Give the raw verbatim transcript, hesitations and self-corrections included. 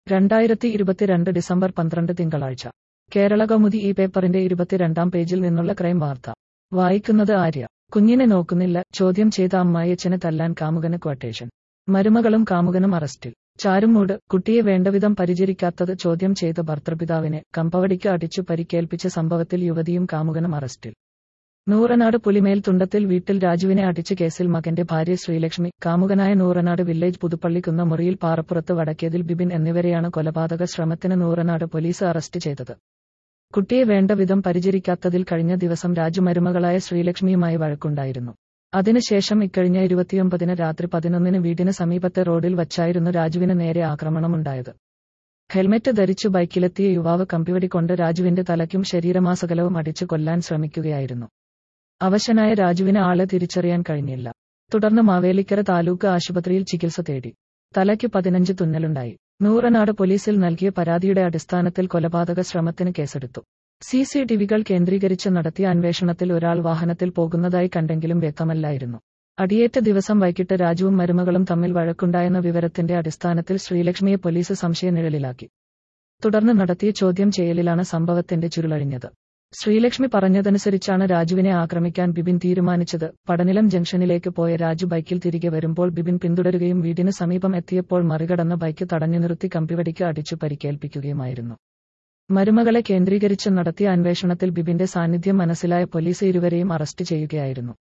രണ്ടായിരത്തി ഇരുപത്തിരണ്ട് ഡിസംബർ പന്ത്രണ്ട് തിങ്കളാഴ്ച കേരളകൗമുദി ഈ പേപ്പറിന്റെ ഇരുപത്തിരണ്ടാം പേജിൽ നിന്നുള്ള ക്രൈം വാർത്ത വായിക്കുന്നത് ആര്യ. കുഞ്ഞിനെ നോക്കുന്നില്ല, ചോദ്യം ചെയ്ത അമ്മായിയച്ഛനെ തല്ലാൻ കാമുകന് ക്വട്ടേഷൻ. മരുമകളും കാമുകനും അറസ്റ്റിൽ. ചാരുമൂട്. കുട്ടിയെ വേണ്ടവിധം പരിചരിക്കാത്തത് ചോദ്യം ചെയ്ത ഭർതൃപിതാവിനെ കമ്പവടിക്ക് അടിച്ചു പരിക്കേൽപ്പിച്ച സംഭവത്തിൽ യുവതിയും കാമുകനും അറസ്റ്റിൽ. നൂറനാട് പുലിമേൽ തുണ്ടത്തിൽ വീട്ടിൽ രാജുവിനെ അടിച്ച കേസിൽ മകന്റെ ഭാര്യ ശ്രീലക്ഷ്മി, കാമുകനായ നൂറനാട് വില്ലേജ് പുതുപ്പള്ളിക്കുന്ന മുറിയിൽ പാറപ്പുറത്ത് വടക്കേതിൽ ബിബിൻ എന്നിവരെയാണ് കൊലപാതക ശ്രമത്തിന് നൂറനാട് പോലീസ് അറസ്റ്റ് ചെയ്തത്. കുട്ടിയെ വേണ്ട വിധം പരിചരിക്കാത്തതിൽ കഴിഞ്ഞ ദിവസം രാജു മരുമകളായ ശ്രീലക്ഷ്മിയുമായി വഴക്കുണ്ടായിരുന്നു. അതിനുശേഷം ഇക്കഴിഞ്ഞ ഇരുപത്തിയൊമ്പതിന് രാത്രി പതിനൊന്നിന് വീടിന് സമീപത്തെ റോഡിൽ വച്ചായിരുന്നു രാജുവിന് നേരെ ആക്രമണമുണ്ടായത്. ഹെൽമെറ്റ് ധരിച്ചു ബൈക്കിലെത്തിയ യുവാവ് കമ്പിവടികൊണ്ട് രാജുവിന്റെ തലയ്ക്കും ശരീരമാസകലവും അടിച്ചു കൊല്ലാൻ ശ്രമിക്കുകയായിരുന്നു. അവശനായ രാജുവിന് ആളെ തിരിച്ചറിയാൻ കഴിഞ്ഞില്ല. തുടർന്ന് മാവേലിക്കര താലൂക്ക് ആശുപത്രിയിൽ ചികിത്സ തേടി. തലയ്ക്ക് പതിനഞ്ച് തുന്നലുണ്ടായി. നൂറനാട് പോലീസിൽ നൽകിയ പരാതിയുടെ അടിസ്ഥാനത്തിൽ കൊലപാതക ശ്രമത്തിന് കേസെടുത്തു. സി സി ടിവികൾ കേന്ദ്രീകരിച്ച് നടത്തിയ അന്വേഷണത്തിൽ ഒരാൾ വാഹനത്തിൽ പോകുന്നതായി കണ്ടെങ്കിലും വ്യക്തമല്ലായിരുന്നു. അടിയേറ്റ ദിവസം വൈകിട്ട് രാജുവും മരുമകളും തമ്മിൽ വഴക്കുണ്ടായെന്ന വിവരത്തിന്റെ അടിസ്ഥാനത്തിൽ ശ്രീലക്ഷ്മിയെ പോലീസ് സംശയനിഴലിലാക്കി. തുടർന്ന് നടത്തിയ ചോദ്യം ചെയ്യലിലാണ് സംഭവത്തിന്റെ ചുരുളഴിഞ്ഞത്. ശ്രീലക്ഷ്മി പറഞ്ഞതനുസരിച്ചാണ് രാജുവിനെ ആക്രമിക്കാൻ ബിബിൻ തീരുമാനിച്ചത്. പടനിലം ജംഗ്ഷനിലേക്ക് പോയ രാജു ബൈക്കിൽ തിരികെ വരുമ്പോൾ ബിബിൻ പിന്തുടരുകയും വീടിന് സമീപം എത്തിയപ്പോൾ മറികടന്ന ബൈക്ക് തടഞ്ഞു നിർത്തി കമ്പിവടിക്ക് അടിച്ചു പരിക്കേൽപ്പിക്കുകയുമായിരുന്നു. മരുമകളെ കേന്ദ്രീകരിച്ച് നടത്തിയ അന്വേഷണത്തിൽ ബിബിന്റെ സാന്നിധ്യം മനസ്സിലായ പോലീസ് ഇരുവരെയും അറസ്റ്റ് ചെയ്യുകയായിരുന്നു.